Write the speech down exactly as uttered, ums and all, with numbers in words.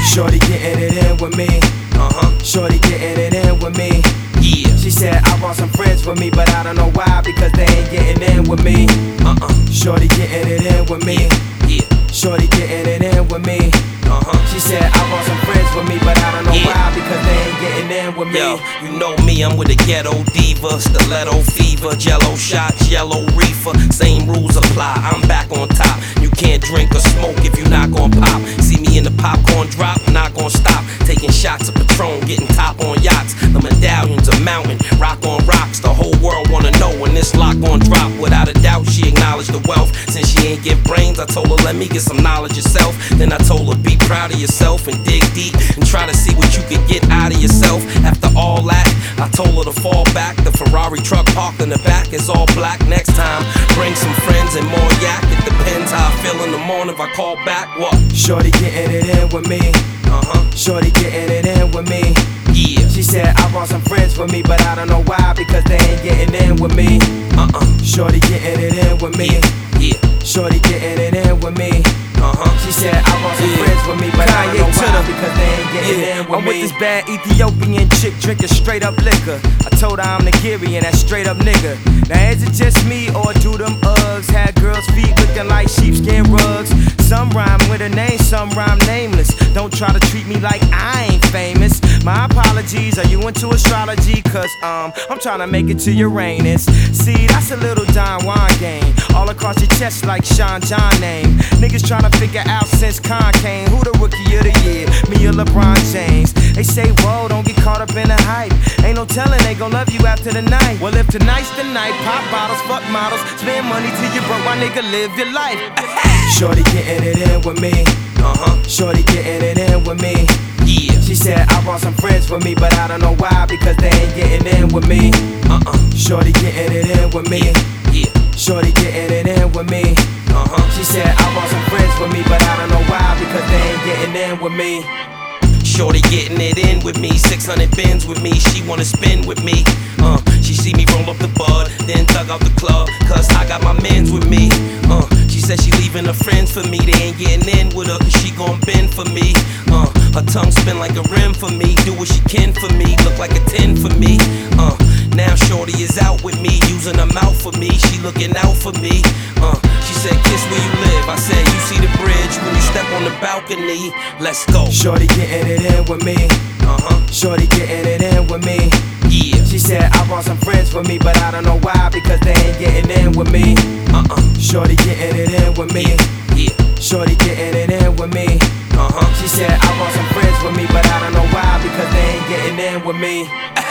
Shorty getting it in with me. Uh-huh. Shorty getting it in with me. Yeah. She said I brought some friends with me, but I don't know why, because they ain't getting in with me. Uh-uh. Shorty getting it in with me. Yeah. Shorty getting it in with me. Uh-huh. She said I brought some friends with me, but I don't know yeah. why, because they ain't getting in with me. Yo, you know me, I'm with a ghetto diva, stiletto fever, jello shots, yellow reefer. Same rules apply, I'm back on top. You can't drink or smoke if you're not gon' pop. See me in the popcorn drop, not gon' stop. Taking shots of Patron, getting top on yachts. The medallions a mountain, rock on rocks. The whole world wanna know when this lock gon' drop. Without a doubt, she acknowledged the wealth. Since she ain't get brains, I told her let me get some knowledge yourself. Then I told her be proud of yourself and dig deep and try to see what you can get out of yourself. After all that, I told her to fall back. The Ferrari truck parked in the back is all black. Next time, bring some friends and more yak. It depends how I feel in the morning if I call back. What? Shorty getting it in with me. Uh-huh. Shorty getting it in with me. Yeah. She said I brought some friends with me, but I don't know why, because they ain't getting in with me. Uh-uh. Shorty getting it in with me. Yeah. Yeah. Shorty getting it in with me. Uh-huh. She said I brought some yeah. friends with me, but I don't know why, the, because they ain't getting yeah. in with I'm me. with this bad Ethiopian chick drinking straight up liquor. I told her I'm Nigerian, that straight up nigga. Now is it just me or do them Uggs had girls' feet looking like sheepskin rugs? Some rhyme with a name, some rhyme nameless. Don't try to treat me like I ain't famous. My apologies, are you into astrology? Cause um, I'm trying to make it to Uranus. See, that's a little Don Juan game. All across your chest like Sean John name. Niggas trying to figure out since Con came who the rookie of the year, me or LeBron James. They say, whoa, don't get caught up in the hype. Ain't no telling they gon' love you after the night. Well, if tonight's the night, pop bottles, fuck models, spend money till you broke, my nigga, live your life. Shorty getting it in with me. Uh-huh. Shorty getting it in with me. Yeah. She said I brought some friends with me, but I don't know why, because they ain't getting in with me. Uh-uh. Shorty getting it in with me. Yeah. Shorty getting it in with me. Uh-huh. She said I brought some friends with me, but I don't know why, because they ain't getting in with me. Shorty getting it in with me, six hundred bins with me, she wanna spin with me. Uh, she see me roll up the bud, then thug out the club, cause I got my mans with me. Uh, she said she leaving her friends for me, they ain't getting in with her, cause she gon' bend for me. Uh, her tongue spin like a rim for me, do what she can for me, look like a ten for me. Uh, now Shorty is out with me, using her mouth for me, she looking out for me. Uh, she said kiss where you live, I said you see the bridge when you step on the balcony, let's go. Shorty getting it in with me. Uh-huh. Shorty getting it in with me. Yeah. She said I brought some friends with me, but I don't know why, because they ain't getting in with me. Uh-uh. Shorty getting it in with me. Yeah. Shorty getting it in with me. Uh-huh. She said I brought some friends with me, but I don't know why, because they ain't getting in with me.